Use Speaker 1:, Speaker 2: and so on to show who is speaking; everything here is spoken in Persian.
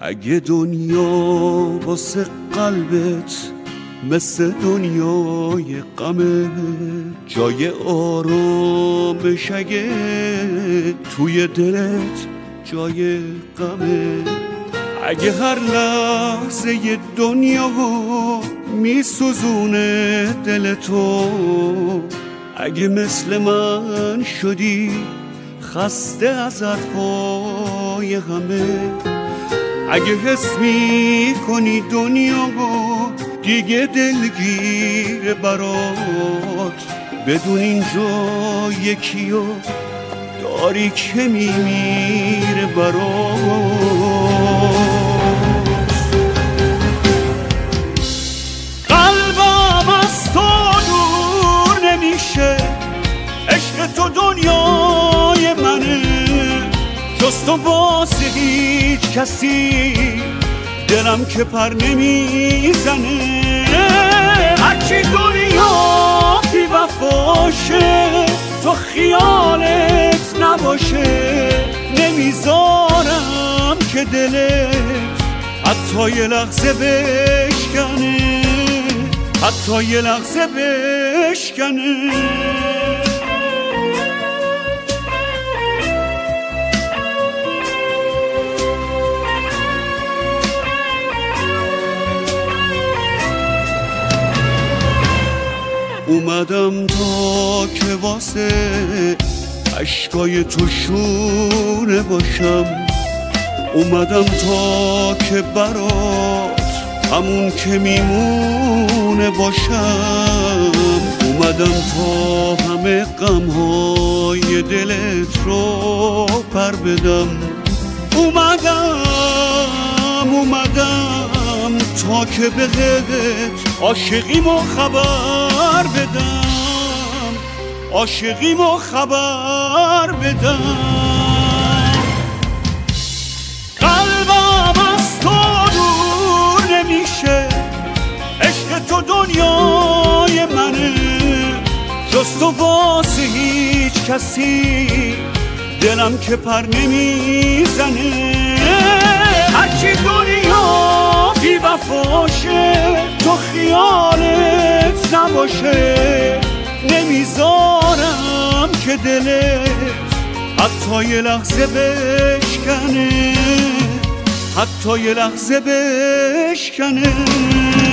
Speaker 1: اگه دنیا واسه قلبت مثل دنیای غمه، جای آرامش اگه توی دلت جای غمه، اگه هر لحظه ی دنیا میسوزونه دل تو، اگه مثل من شدی خسته از حرفای همه، اگه حس میکنی دنیا دیگه دلگیر برات، بدون اینجا یکیو داری که میمیره برات. قلبم از تو دور نمیشه، عشق تو دنیای منه، جز تو واسه هیچ کسی دلم که پر نمیزنه، هرچی دنیا بی وفاشه تو خیالت نباشه، نمیذارم که دلت حتی یه لحظه بشکنه، حتی یه لحظه بشکنه. اومدم تا که واسه اشکای تو شونه باشم، اومدم تا که برات همون که میمونه باشم، اومدم تا همه غمهای دلت رو پر بدم، اومدم تا که بهت عاشقیمو خبر بدم، عاشقیمو خبر بدم. قلبم از تو دور نمیشه، عشق تو دنیای منه، جز تو واسه هیچ کسی دلم که پر نمیزنه، هرچی دنیا بی وفاشه تو خیالت نباشه، نمیذارم که دلت حتی یه لحظه بشکنه، حتی یه لحظه بشکنه.